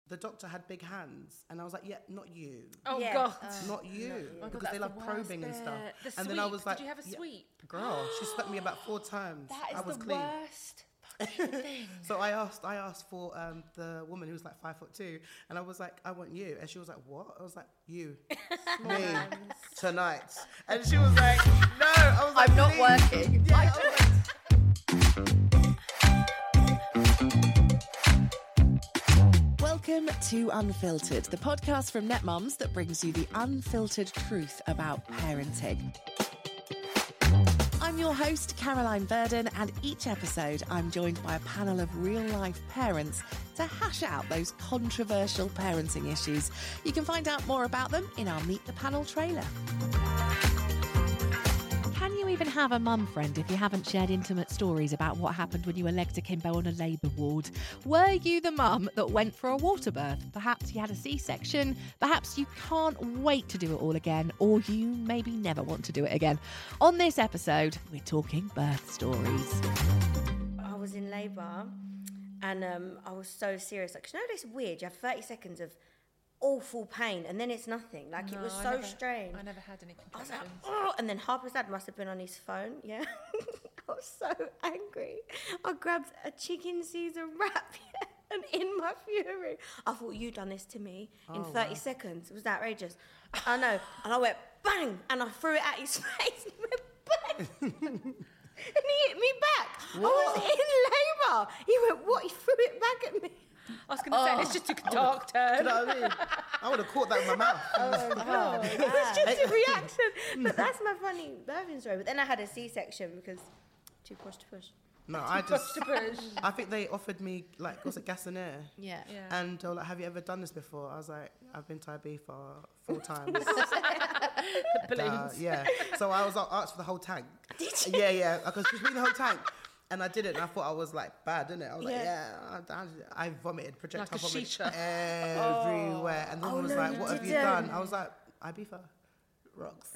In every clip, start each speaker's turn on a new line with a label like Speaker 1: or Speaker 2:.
Speaker 1: the doctor had big hands, and I was like, yeah, not you.
Speaker 2: Oh,
Speaker 3: Yeah.
Speaker 2: God.
Speaker 1: Not you,
Speaker 2: God,
Speaker 1: because
Speaker 2: that's
Speaker 1: they
Speaker 2: the
Speaker 1: love probing and
Speaker 2: worst
Speaker 1: stuff.
Speaker 2: bit. The
Speaker 1: And then I was
Speaker 2: sweep.
Speaker 1: like,
Speaker 2: Did you have a
Speaker 1: yeah,
Speaker 2: sweep?
Speaker 1: girl, she swept me about 4 times.
Speaker 3: That is
Speaker 1: I was
Speaker 3: the
Speaker 1: clean.
Speaker 3: worst.
Speaker 1: So I asked for the woman who was like 5'2", and I was like, I want you, and she was like, what? I was like, you, me, tonight, and she was like, no. I was like,
Speaker 3: I'm not
Speaker 1: please.
Speaker 3: working.
Speaker 1: Yeah, I was like,
Speaker 4: Welcome to Unfiltered, the podcast from NetMums that brings you the unfiltered truth about parenting. I'm your host, Caroline Verdon, and each episode I'm joined by a panel of real-life parents to hash out those controversial parenting issues. You can find out more about them in our Meet the Panel trailer.
Speaker 5: Can you even have a mum friend if you haven't shared intimate stories about what happened when you were legged akimbo on a labour ward? Were you the mum that went for a water birth? Perhaps you had a C-section, perhaps you can't wait to do it all again, or you maybe never want to do it again. On this episode, we're talking birth stories.
Speaker 3: I was in labour and I was so serious. Like, you know, it's weird. You have 30 seconds of awful pain and then it's nothing. Like, it was so strange.
Speaker 2: I never had any
Speaker 3: I was like,
Speaker 2: contractions.
Speaker 3: oh, and then Harper's dad must have been on his phone, yeah. I was so angry. I grabbed a chicken Caesar wrap, yeah, and in my fury, I thought, you done this to me in 30 seconds. It was outrageous. I know. And I went, bang, and I threw it at his face, and he went, bang. And he hit me back.
Speaker 1: What?
Speaker 3: I was in labour. He went, what? He threw it back at me.
Speaker 2: I was going to say, it's just took a dark turn.
Speaker 1: you know what I mean? I would have caught that in my mouth.
Speaker 3: It was just a reaction. But that's my funny birthing story. But then I had a C-section because too push to push.
Speaker 1: No, I just,
Speaker 2: To push.
Speaker 1: I think they offered me, like, was it gas and air?
Speaker 3: Yeah.
Speaker 1: And they were like, have you ever done this before? I was like, I've been to IB for 4 times.
Speaker 2: Balloons.
Speaker 1: Yeah. So I was asked for the whole tank.
Speaker 3: Did you?
Speaker 1: Yeah. Because she was the whole tank. And I did it, and I thought I was like bad, didn't it? I was like,
Speaker 3: Yeah.
Speaker 1: I vomited, projectile
Speaker 2: Like a
Speaker 1: vomit
Speaker 2: shisha.
Speaker 1: everywhere. And then
Speaker 3: Oh,
Speaker 1: was
Speaker 3: no,
Speaker 1: like,
Speaker 3: you
Speaker 1: what have you
Speaker 3: didn't.
Speaker 1: done? I was like, IB for rocks.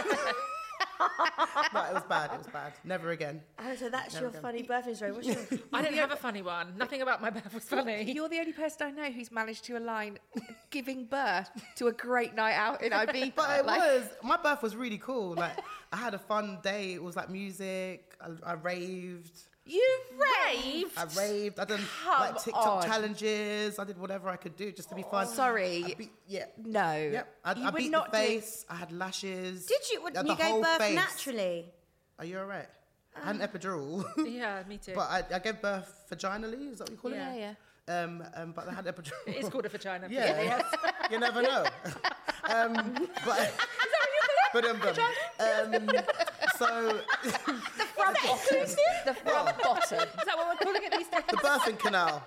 Speaker 1: No, it was bad. Never again.
Speaker 3: Oh, so that's
Speaker 1: Never
Speaker 3: your
Speaker 1: again.
Speaker 3: funny birthing story. What's yours?
Speaker 2: I didn't have a funny one. Nothing about my birth was funny.
Speaker 4: You're the only person I know who's managed to align giving birth to a great night out in Ibiza.
Speaker 1: But it was, my birth was really cool. Like, I had a fun day. It was like music. I raved.
Speaker 4: You raved?
Speaker 1: I raved. I done
Speaker 4: Come
Speaker 1: like TikTok
Speaker 4: on.
Speaker 1: challenges. I did whatever I could do just to be fun.
Speaker 4: Sorry.
Speaker 1: Yeah.
Speaker 4: No.
Speaker 1: Yep. I
Speaker 4: You would
Speaker 1: beat
Speaker 4: not
Speaker 1: the
Speaker 4: do-
Speaker 1: face. I had lashes.
Speaker 3: Did you?
Speaker 1: I had
Speaker 3: You
Speaker 1: the
Speaker 3: gave
Speaker 1: whole
Speaker 3: birth
Speaker 1: face.
Speaker 3: naturally?
Speaker 1: Are you alright? I had an epidural.
Speaker 2: Yeah, me too.
Speaker 1: But I gave birth vaginally. Is that what you call
Speaker 2: Yeah.
Speaker 1: it?
Speaker 4: Yeah.
Speaker 1: But I had epidural.
Speaker 2: It is called a vagina.
Speaker 1: Yeah. You never know. But. But so
Speaker 4: Front bottom. The front bottom.
Speaker 2: Is that what we're calling it these days?
Speaker 1: the birthing canal.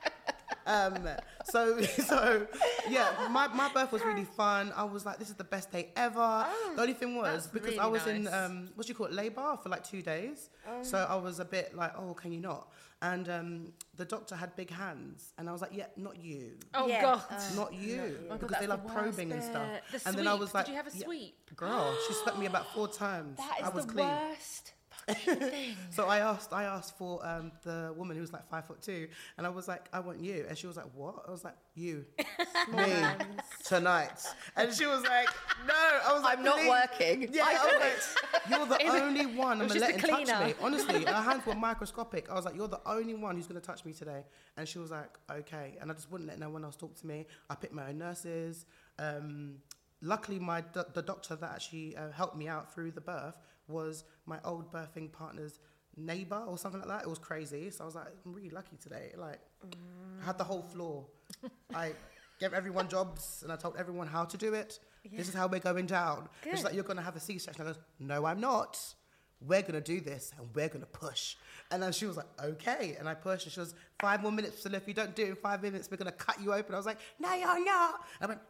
Speaker 1: So yeah, my birth was really fun. I was like, this is the best day ever. The only thing was,
Speaker 2: that's
Speaker 1: because
Speaker 2: really
Speaker 1: I was in
Speaker 2: nice.
Speaker 1: what do you call it, labour for like 2 days. So I was a bit like, oh, can you not? And the doctor had big hands, and I was like, yeah, not you.
Speaker 2: Oh,
Speaker 3: Yeah.
Speaker 2: God.
Speaker 1: Not you,
Speaker 2: God,
Speaker 1: because
Speaker 2: that's
Speaker 1: they
Speaker 2: the
Speaker 1: love probing and
Speaker 2: worst
Speaker 1: stuff.
Speaker 2: bit. The
Speaker 1: And then I
Speaker 2: sweep.
Speaker 1: was like,
Speaker 2: Did you have a
Speaker 1: yeah,
Speaker 2: sweep?
Speaker 1: girl, she swept me about 4 times.
Speaker 3: That is
Speaker 1: I was
Speaker 3: the
Speaker 1: clean.
Speaker 3: worst.
Speaker 1: So I asked for the woman who was like 5'2", and I was like, I want you, and she was like, what? I was like, you, me, tonight, and she was like, no. I was like,
Speaker 4: I'm not
Speaker 1: please.
Speaker 4: working.
Speaker 1: Yeah, I was like, you're the only one I'm
Speaker 2: was
Speaker 1: gonna
Speaker 2: just
Speaker 1: let
Speaker 2: a
Speaker 1: him touch
Speaker 2: cleaner.
Speaker 1: me. Honestly, her hands were microscopic. I was like, you're the only one who's gonna touch me today, and she was like, okay, and I just wouldn't let no one else talk to me. I picked my own nurses. Luckily, the doctor that actually helped me out through the birth was my old birthing partner's neighbour or something like that. It was crazy. So I was like, I'm really lucky today. Like, I had the whole floor. I gave everyone jobs and I told everyone how to do it. This is how we're going down. She's
Speaker 3: Good.
Speaker 1: like, you're going to have a C-section. I goes, no, I'm not. We're going to do this and we're going to push. And then she was like, okay. And I pushed and she was 5 more minutes. So if you don't do it in 5 minutes, we're going to cut you open. I was like, no, you're not. I went,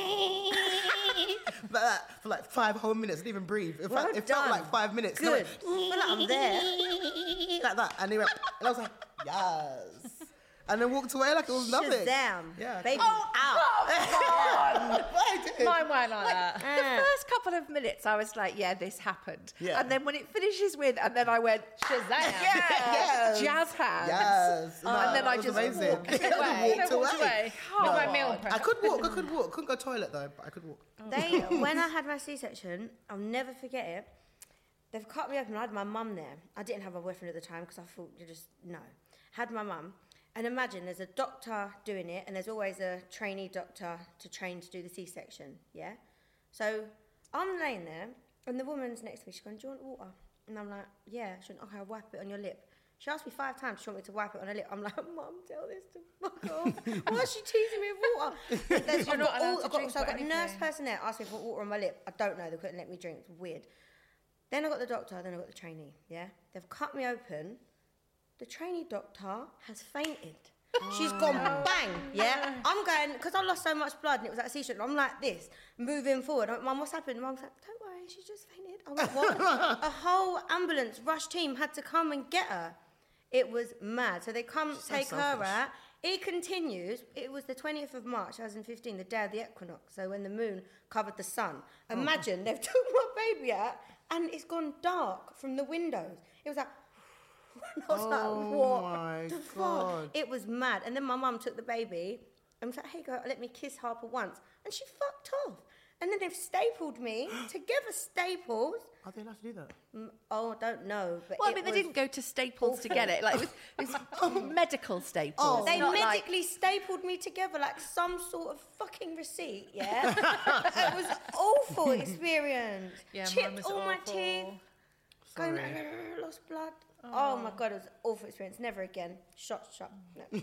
Speaker 1: like that for like 5 whole minutes. I didn't even breathe. It
Speaker 3: Well
Speaker 1: felt
Speaker 3: done.
Speaker 1: like 5 minutes. And I
Speaker 3: Good.
Speaker 1: went,
Speaker 3: I feel like I'm there.
Speaker 1: like that. And he went, and I was like, yes. and then walked away like it was nothing.
Speaker 3: Shazam.
Speaker 1: Yeah.
Speaker 3: Baby
Speaker 5: Oh,
Speaker 3: out.
Speaker 2: Mine weren't like that.
Speaker 5: The first couple of minutes, I was like, yeah, this happened.
Speaker 1: Yeah.
Speaker 5: And then when it finishes with, and then I went,
Speaker 2: Shazam.
Speaker 1: Yes.
Speaker 5: jazz hands.
Speaker 1: Yes.
Speaker 5: And then I
Speaker 1: it was
Speaker 5: just
Speaker 1: amazing.
Speaker 5: walked away.
Speaker 2: I walked away. With my meal prep.
Speaker 1: I could walk. Couldn't go toilet though, but I could walk.
Speaker 3: When I had my C-section, I'll never forget it. They've cut me open. I had my mum there. I didn't have a boyfriend at the time because I thought no. Had my mum. And imagine there's a doctor doing it, and there's always a trainee doctor to train to do the C-section, yeah? So I'm laying there, and the woman's next to me. She's going, do you want water? And I'm like, yeah. She went, okay, I'll wipe it on your lip. She asked me 5 times, she want me to wipe it on her lip. I'm like, Mum, tell this to fuck off. Why is she teasing me with water?
Speaker 2: You're not allowed to drink
Speaker 3: So I've got a
Speaker 2: anything.
Speaker 3: nurse person there asking for water on my lip. I don't know, they couldn't let me drink. It's weird. Then I got the doctor, then I got the trainee, yeah? They've cut me open. The trainee doctor has fainted. She's gone bang, yeah? I'm going, because I lost so much blood and it was at C-section, I'm like this, moving forward. Mum, what's happened? Mum's like, don't worry, she just fainted. I went, what? A whole ambulance, rush team had to come and get her. It was mad. So they come take her out. It continues. It was the 20th of March, 2015, the day of the equinox. So when the moon covered the sun. Imagine, they've took my baby out and it's gone dark from the windows. It was like, and I was like, what the fuck? It was mad. And then my mum took the baby and was like, hey, girl, let me kiss Harper once. And she fucked off. And then they've stapled me together, staples.
Speaker 1: Are they allowed to do that?
Speaker 3: Oh, I don't know. But
Speaker 5: Well, I mean, they didn't go to Staples to get it. Like, it was medical Staples.
Speaker 3: They
Speaker 5: not like-
Speaker 3: medically stapled me together like some sort of fucking receipt, yeah? It was awful experience.
Speaker 2: Yeah, mine
Speaker 3: Chipped
Speaker 2: was
Speaker 3: all my
Speaker 2: awful.
Speaker 3: teeth. Going,
Speaker 1: Sorry.
Speaker 3: lost blood. Oh my God, it was an awful experience. Never again. Shut. No.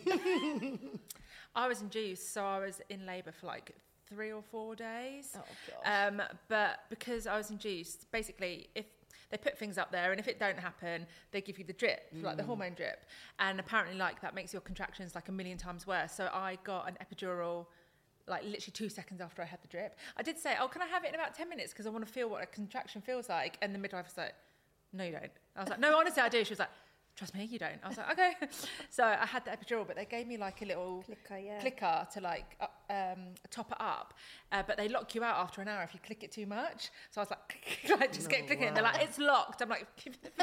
Speaker 2: I was induced, so I was in labour for like 3 or 4 days.
Speaker 3: Oh, God.
Speaker 2: But because I was induced, basically, if they put things up there, and if it don't happen, they give you the drip, like the hormone drip, and apparently, like that makes your contractions like 1,000,000 times worse. So I got an epidural, like literally 2 seconds after I had the drip. I did say, "Oh, can I have it in about 10 minutes? Because I want to feel what a contraction feels like." And the midwife was like, "No, you don't." I was like, "No, honestly, I do." She was like, "Trust me, you don't." I was like, "Okay." So I had the epidural, but they gave me like a little clicker to like top it up. But they lock you out after an hour if you click it too much. So I was like, just get clicking. They're like, "It's locked." I'm like,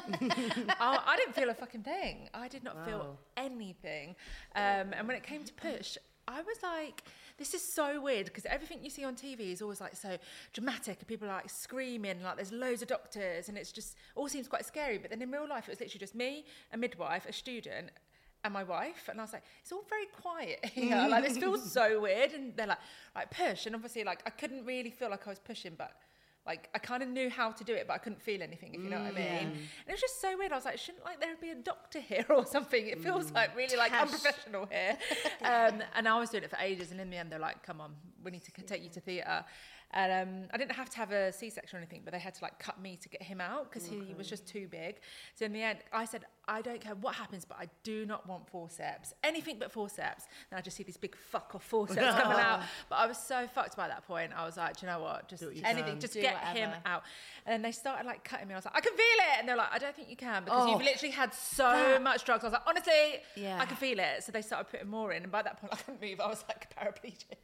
Speaker 2: I didn't feel a fucking thing. I did not feel anything. And when it came to push, I was like, this is so weird because everything you see on TV is always like so dramatic and people are like screaming, like there's loads of doctors and it's just all seems quite scary. But then in real life, it was literally just me, a midwife, a student, and my wife. And I was like, it's all very quiet here. Like this feels so weird. And they're like push. And obviously like I couldn't really feel like I was pushing, but like I kind of knew how to do it, but I couldn't feel anything, if you know what I mean. And it was just so weird. I was like, shouldn't like there be a doctor here or something? It feels like really like unprofessional here. And I was doing it for ages, and in the end, they're like, come on, we need to take you to theatre. And I didn't have to have a C-section or anything, but they had to like cut me to get him out because he was just too big. So in the end, I said, I don't care what happens, but I do not want forceps. Anything but forceps. And I just see these big fuck off forceps coming out. But I was so fucked by that point. I was like, do you know what? Just anything, just get him out. And then they started like cutting me. I was like, I can feel it. And they're like, I don't think you can because you've literally had so much drugs. I was like, honestly, I can feel it. So they started putting more in. And by that point, I couldn't move. I was like paraplegic.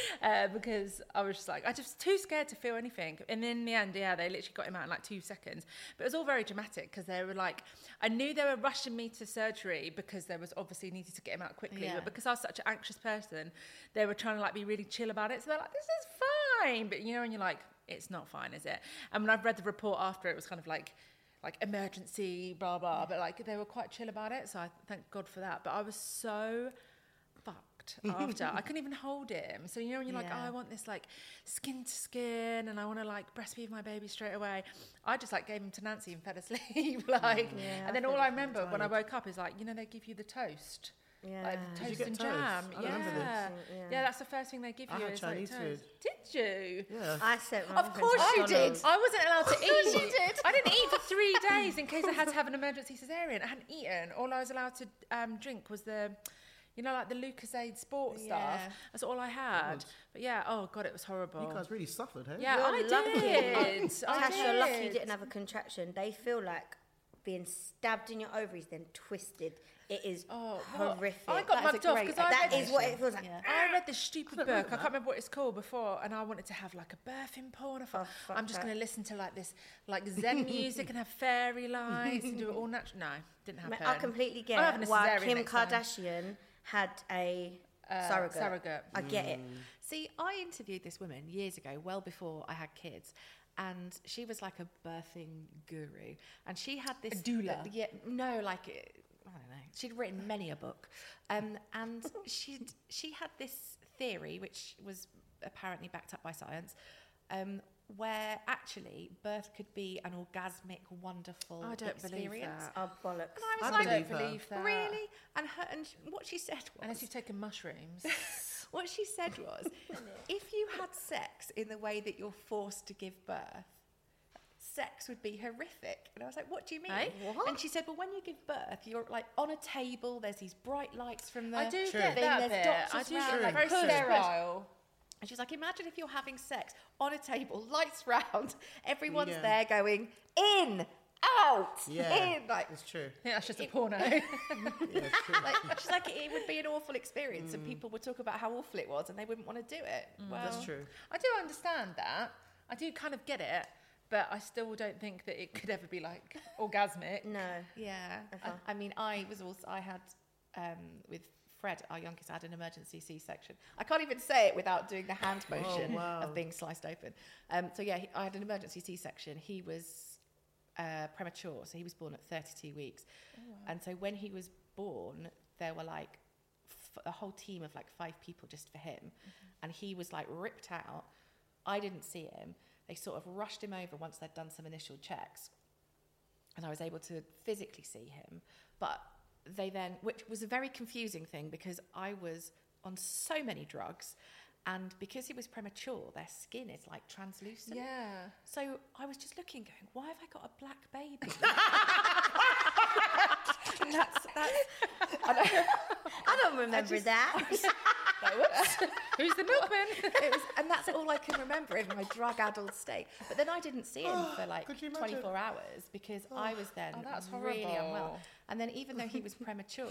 Speaker 2: Because I was just like, I just too scared to feel anything. And in the end, they literally got him out in like 2 seconds. But it was all very dramatic because they were like, I knew they were rushing me to surgery because there was obviously needed to get him out quickly. But because I was such an anxious person, they were trying to like be really chill about it. So they're like, this is fine. But you know, and you're like, it's not fine, is it? And when I've read the report after, it was kind of like emergency, blah, blah. But like they were quite chill about it. So I thank God for that. But I was so fucked after. I couldn't even hold him. So you know when you're like, oh, I want this like skin to skin and I want to like breastfeed my baby straight away. I just like gave him to Nancy and fell asleep. And then all I remember when I woke up is like, you know, they give you the toast. Like toast and jam. Yeah, that's the first thing they give you.
Speaker 1: I had Chinese food.
Speaker 2: Did you?
Speaker 1: Yeah.
Speaker 3: I said,
Speaker 5: Of course you did.
Speaker 2: I wasn't allowed to eat.
Speaker 5: Of course you did.
Speaker 2: I didn't eat for 3 days in case I had to have an emergency cesarean. I hadn't eaten. All I was allowed to drink was the, you know, like the Lucozade sport stuff. That's all I had. But yeah, oh God, it was horrible.
Speaker 1: You guys really suffered, hey?
Speaker 2: Yeah, I did.
Speaker 3: Tash, you're lucky you didn't have a contraction. They feel like being stabbed in your ovaries, then twisted It is
Speaker 2: Well,
Speaker 3: horrific.
Speaker 2: I got
Speaker 5: That is
Speaker 2: mugged
Speaker 5: a
Speaker 2: off
Speaker 5: great
Speaker 2: because I
Speaker 3: that
Speaker 2: read
Speaker 3: is what it feels like.
Speaker 5: Yeah.
Speaker 2: I read this stupid book. I
Speaker 1: remember
Speaker 2: can't
Speaker 1: that.
Speaker 2: remember what it's called before, and I wanted to have like a birthing pool. And I thought,
Speaker 3: fuck
Speaker 2: I'm just
Speaker 3: that.
Speaker 2: going to listen to like this, like Zen music and have fairy lights and do it all natural. No, didn't happen.
Speaker 3: I completely
Speaker 2: I'm having
Speaker 3: get
Speaker 2: a
Speaker 3: why
Speaker 2: cesarean
Speaker 3: Kim
Speaker 2: next time.
Speaker 3: Kardashian had a surrogate. I get it.
Speaker 5: See, I interviewed this woman years ago, well before I had kids, and she was like a birthing guru, and she had this
Speaker 2: doula?
Speaker 5: Yeah, no, like I don't know. She'd written many a book, and she had this theory, which was apparently backed up by science, where actually birth could be an orgasmic, wonderful
Speaker 2: I don't
Speaker 5: experience.
Speaker 2: believe that.
Speaker 3: Oh, bollocks.
Speaker 5: And I was
Speaker 1: I
Speaker 5: like,
Speaker 1: believe
Speaker 2: don't
Speaker 1: her.
Speaker 2: believe that.
Speaker 5: really? And what she said was,
Speaker 2: Unless you've taken mushrooms.
Speaker 5: what she said was, if you had sex in the way that you're forced to give birth, sex would be horrific. And I was like, what do you mean?
Speaker 2: Eh?
Speaker 3: What?
Speaker 5: And she said, well, when you give birth, you're like on a table, there's these bright lights from the
Speaker 2: I do
Speaker 1: True.
Speaker 2: get
Speaker 5: thing,
Speaker 2: that
Speaker 5: there's
Speaker 2: bit. I
Speaker 5: doctors
Speaker 2: do
Speaker 5: round,
Speaker 2: get
Speaker 5: like,
Speaker 2: very
Speaker 5: push, push.
Speaker 2: sterile.
Speaker 5: And she's like, imagine if you're having sex on a table, lights round, everyone's
Speaker 1: Yeah.
Speaker 5: there going, in, out,
Speaker 1: Yeah,
Speaker 5: in. Like,
Speaker 1: it's true.
Speaker 2: I think that's just a porno.
Speaker 1: Yeah, it's true.
Speaker 5: like, she's like, it would be an awful experience, and people would talk about how awful it was, and they wouldn't want to do it. Well,
Speaker 1: That's true.
Speaker 2: I do understand that. I do kind of get it, but I still don't think that it could ever be like orgasmic.
Speaker 3: No.
Speaker 5: yeah.
Speaker 3: Okay.
Speaker 5: I mean, I had with Fred, our youngest, I had an emergency C-section. I can't even say it without doing the hand motion
Speaker 1: wow.
Speaker 5: of being sliced open. So yeah, I had an emergency C-section. He was premature, so he was born at 32 weeks. And so when he was born, there were like a whole team of like 5 people just for him, and he was like ripped out. I didn't see him. They sort of rushed him over once they'd done some initial checks, and I was able to physically see him. But they then, which was a very confusing thing because I was on so many drugs, and because he was premature, their skin is like translucent.
Speaker 2: Yeah.
Speaker 5: So I was just looking, going, why have I got a black baby? And that's
Speaker 3: I don't remember that.
Speaker 2: Who's the milkman?
Speaker 5: it was, and that's all I can remember in my drug-addled state. But then I didn't see him for like
Speaker 1: could you imagine?
Speaker 5: 24 hours because I was then
Speaker 2: that's
Speaker 5: really
Speaker 2: horrible.
Speaker 5: unwell. And then even though he was premature,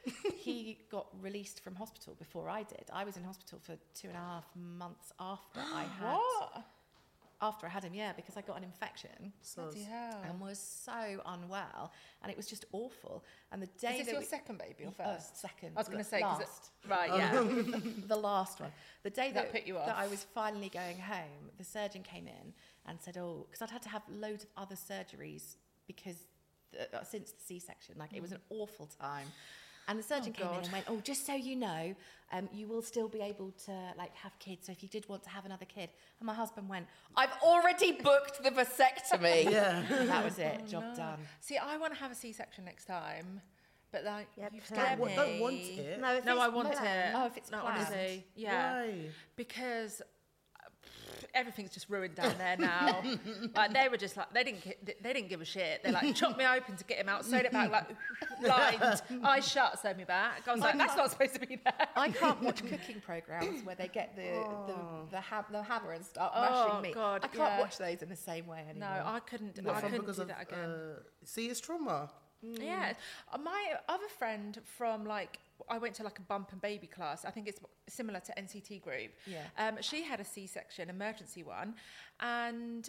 Speaker 5: he got released from hospital before I did. I was in hospital for 2.5 months after I had
Speaker 2: What?
Speaker 5: after I had him, yeah, because I got an infection
Speaker 2: Bloody hell.
Speaker 5: and was so unwell, and it was just awful. And the day
Speaker 2: Is this
Speaker 5: that
Speaker 2: your
Speaker 5: we-
Speaker 2: second baby or first?
Speaker 5: second,
Speaker 2: I was going to say, 'cause
Speaker 5: last.
Speaker 2: right, yeah.
Speaker 5: The last one. The day
Speaker 2: That
Speaker 5: that,
Speaker 2: put you
Speaker 5: that
Speaker 2: off.
Speaker 5: I was finally going home, the surgeon came in and said, oh, because I'd had to have loads of other surgeries because since the C-section, like it was an awful time. And the surgeon came in
Speaker 2: God.
Speaker 5: and went, oh, just so you know, you will still be able to like have kids. So if you did want to have another kid. And my husband went, I've already booked the vasectomy.
Speaker 1: Yeah.
Speaker 5: And that was it, job done.
Speaker 2: See, I want to have a C-section next time, but like,
Speaker 3: Yeah,
Speaker 2: you've
Speaker 3: plan
Speaker 2: scared
Speaker 3: it.
Speaker 1: Don't want it.
Speaker 3: No, if
Speaker 2: No,
Speaker 3: it's
Speaker 2: I want
Speaker 3: planned-
Speaker 2: it.
Speaker 5: Oh, if it's
Speaker 2: no,
Speaker 5: planned.
Speaker 2: honestly, yeah.
Speaker 1: Why?
Speaker 2: Because everything's just ruined down there now. Like they were just like they didn't give a shit. They like chopped me open to get him out, sewed it back like blind, eyes shut, sewed me back. I was like, that's not supposed to be there.
Speaker 5: I can't watch cooking programs where they get the hammer and start
Speaker 2: Oh,
Speaker 5: mashing meat.
Speaker 2: God,
Speaker 5: I can't
Speaker 2: yeah.
Speaker 5: watch those in the same way
Speaker 2: No,
Speaker 5: anymore.
Speaker 2: I couldn't.
Speaker 1: What,
Speaker 2: I
Speaker 1: from
Speaker 2: couldn't
Speaker 1: because
Speaker 2: do
Speaker 1: of
Speaker 2: that again.
Speaker 1: see, it's trauma.
Speaker 2: Yeah, my other friend from like I went to like a bump and baby class. I think it's similar to NCT group.
Speaker 5: Yeah.
Speaker 2: She had a C-section, emergency one, and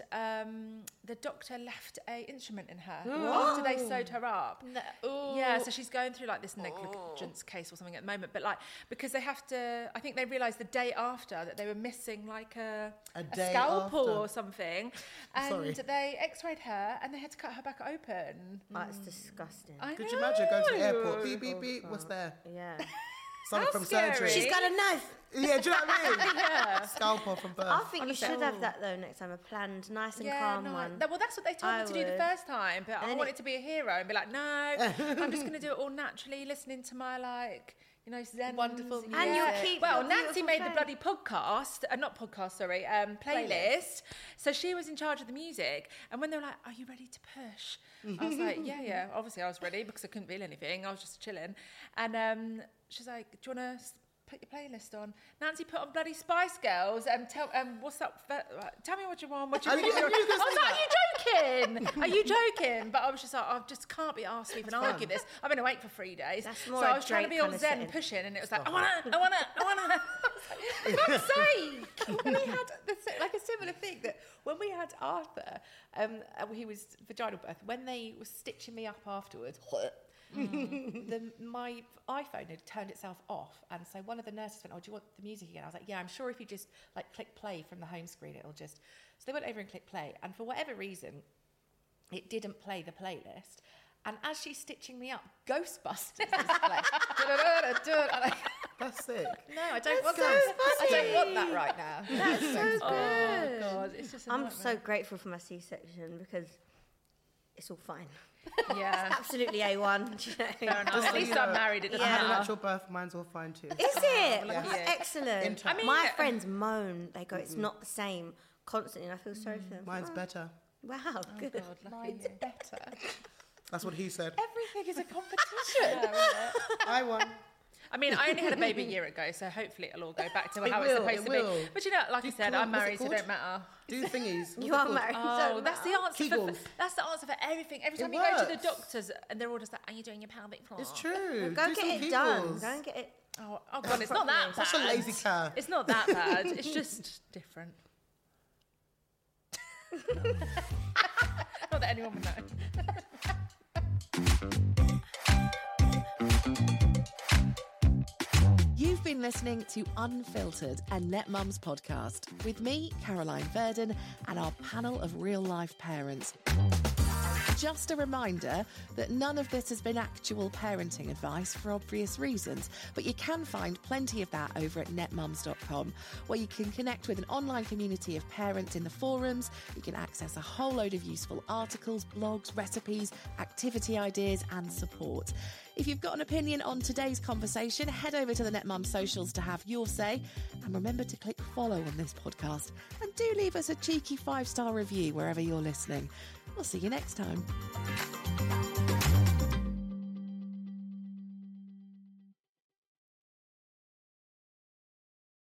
Speaker 2: the doctor left a instrument in her after they sewed her up. Yeah, so she's going through like this negligence case or something at the moment. But like because they have to, I think they realised the day after that they were missing like a
Speaker 1: day
Speaker 2: scalpel
Speaker 1: after.
Speaker 2: or something, and
Speaker 1: Sorry.
Speaker 2: they X-rayed her and they had to cut her back open.
Speaker 3: That's disgusting.
Speaker 2: I
Speaker 1: Could you imagine going to the airport?
Speaker 2: know.
Speaker 1: Beep, beep, beep. What's there?
Speaker 3: Yeah.
Speaker 1: Something
Speaker 2: How
Speaker 1: from
Speaker 2: scary.
Speaker 1: surgery.
Speaker 3: She's got a knife.
Speaker 1: Yeah, do you know what I mean?
Speaker 2: Yeah.
Speaker 1: Scalpel from birth.
Speaker 3: I think you should have that though next time, a planned, nice and calm
Speaker 2: no,
Speaker 3: one.
Speaker 2: well, that's what they told
Speaker 3: I
Speaker 2: me to do the
Speaker 3: would.
Speaker 2: first time, but
Speaker 3: And
Speaker 2: I
Speaker 3: then
Speaker 2: wanted to be a hero and be like, no, I'm just going to do it all naturally, listening to my like, you know, Zen
Speaker 5: Wonderful
Speaker 2: music.
Speaker 5: music.
Speaker 3: And you'll keep
Speaker 2: Well,
Speaker 3: your
Speaker 2: Nancy
Speaker 3: beautiful
Speaker 2: made the
Speaker 3: phone.
Speaker 2: bloody podcast, not podcast, sorry, playlist. So she was in charge of the music. And when they were like, are you ready to push? I was like, yeah. Obviously I was ready because I couldn't feel anything. I was just chilling. And she's like, do you want to put your playlist on. Nancy put on bloody Spice Girls. What's up? Tell me what you want. What you want. I was like, are you joking? Are you joking? But I was just like, I just can't be asked to even argue this. I've been awake for 3 days.
Speaker 3: That's
Speaker 2: So
Speaker 3: more
Speaker 2: I
Speaker 3: a
Speaker 2: was trying to be
Speaker 3: Drake
Speaker 2: all
Speaker 3: kind of
Speaker 2: zen
Speaker 3: setting.
Speaker 2: pushing, and it was like, I wanna. For God's sake! We had like a similar thing that when we had Arthur, he was vaginal birth. When they were stitching me up afterwards, my iPhone had turned itself off, and so one of the nurses went, "Oh, do you want the music again?" I was like, "Yeah, I'm sure if you just like click play from the home screen, it'll just." So they went over and clicked play, and for whatever reason, it didn't play the playlist. And as she's stitching me up, Ghostbusters is playing.
Speaker 1: That's sick.
Speaker 2: No, I don't want
Speaker 3: so
Speaker 2: that. I
Speaker 3: funny.
Speaker 2: don't want that right now.
Speaker 3: That's so good.
Speaker 2: Oh God, it's just. A
Speaker 3: I'm
Speaker 2: nightmare.
Speaker 3: so grateful for my C-section because it's all fine.
Speaker 2: Yeah.
Speaker 3: Absolutely A1. do you know?
Speaker 2: Fair enough. At least I'm married. It doesn't
Speaker 1: I had a
Speaker 2: matter.
Speaker 1: natural birth. Mine's all fine too.
Speaker 3: Is it?
Speaker 1: Yes.
Speaker 3: That's excellent.
Speaker 1: In time.
Speaker 2: I mean,
Speaker 3: my friends moan. They go, it's not the same constantly, and I feel sorry for them.
Speaker 1: Mine's better.
Speaker 3: Wow, good.
Speaker 2: God, mine's better.
Speaker 1: That's what he said.
Speaker 2: Everything is a competition.
Speaker 1: I won.
Speaker 2: I mean, I only had a baby a year ago, so hopefully it'll all go back to
Speaker 1: It
Speaker 2: how
Speaker 1: will,
Speaker 2: it's supposed
Speaker 1: it
Speaker 2: to
Speaker 1: will.
Speaker 2: be. But you know, like I said, I'm married, so it don't matter.
Speaker 1: Do thingies.
Speaker 3: You are married.
Speaker 2: Oh,
Speaker 3: so
Speaker 2: that's the answer.
Speaker 1: Kegels.
Speaker 2: That's the answer for everything. Every time
Speaker 1: It
Speaker 2: you go to the
Speaker 1: works.
Speaker 2: doctors, and they're all just like, "Are you doing your pelvic floor?"
Speaker 1: It's true.
Speaker 3: Go
Speaker 1: Do
Speaker 3: get
Speaker 1: some
Speaker 3: it done.
Speaker 1: Kegels.
Speaker 3: Go and get it.
Speaker 2: Oh God, it's not that bad.
Speaker 1: Such a lazy cow.
Speaker 2: It's not that bad. It's just different. Not that anyone would know.
Speaker 4: You've been listening to Unfiltered, a Net Mums podcast with me, Caroline Verdon, and our panel of real-life parents. Just a reminder that none of this has been actual parenting advice for obvious reasons, but you can find plenty of that over at netmums.com, where you can connect with an online community of parents in the forums. You can access a whole load of useful articles, blogs, recipes, activity ideas, and support. If you've got an opinion on today's conversation, head over to the NetMum socials to have your say. And remember to click follow on this podcast. And do leave us a cheeky 5-star review wherever you're listening. We'll see you next time.